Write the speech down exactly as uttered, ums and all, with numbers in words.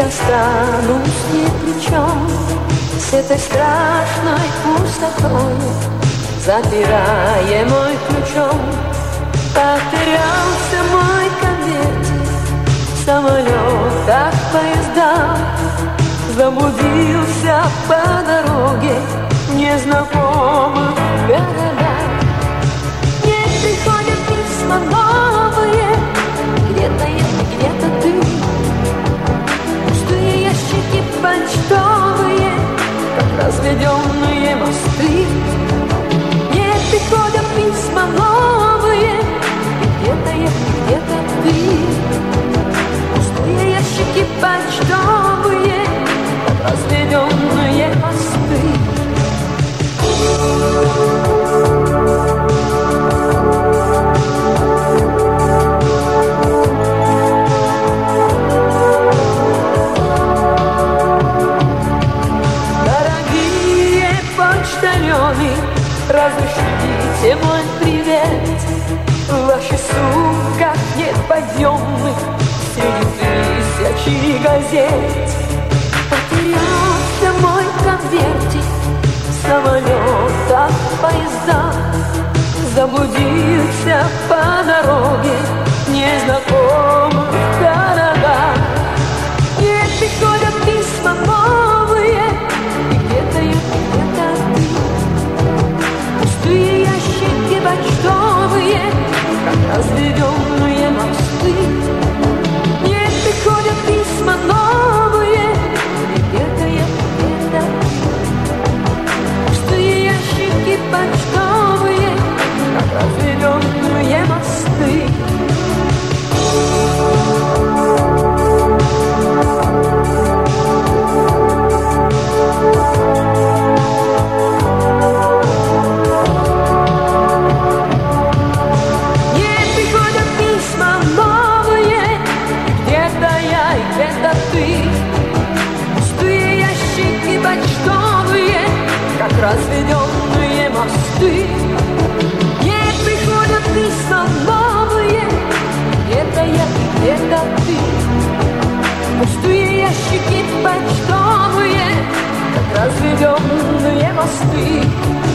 останусь ни при чем с этой страшной пустотой, запираемой ключом. Потерялся мой конвертик в самолетах, поездах, заблудился по дороге в незнакомых городах. Мне приходят письма новые, где-то я, где-то ты. Пустые ящики почтовые, как разведенные мосты. Мне приходят письма новые, где-то я, где-то ты. Пустые ящики почтовые, как разведенные мосты. Дорогие почтальоны, разошлите мой привет. В ваших сумках нет подъемных среди тысячи газет. Потерялся мой конвертик в самолетах, поездах, заблудился по дороге в незнакомых городах. Мне приходят письма новые, и где-то я, где-то ты. Пустые ящики почтовые, как разведенные мосты. Мне приходят письма новые, и где-то я, где-то ты. Пустые ящики почтовые, как разведенные мосты. Разведенные мосты. Мне приходят письма новые, где-то я, где-то ты. Пустые ящики почтовые, как разведенные мосты.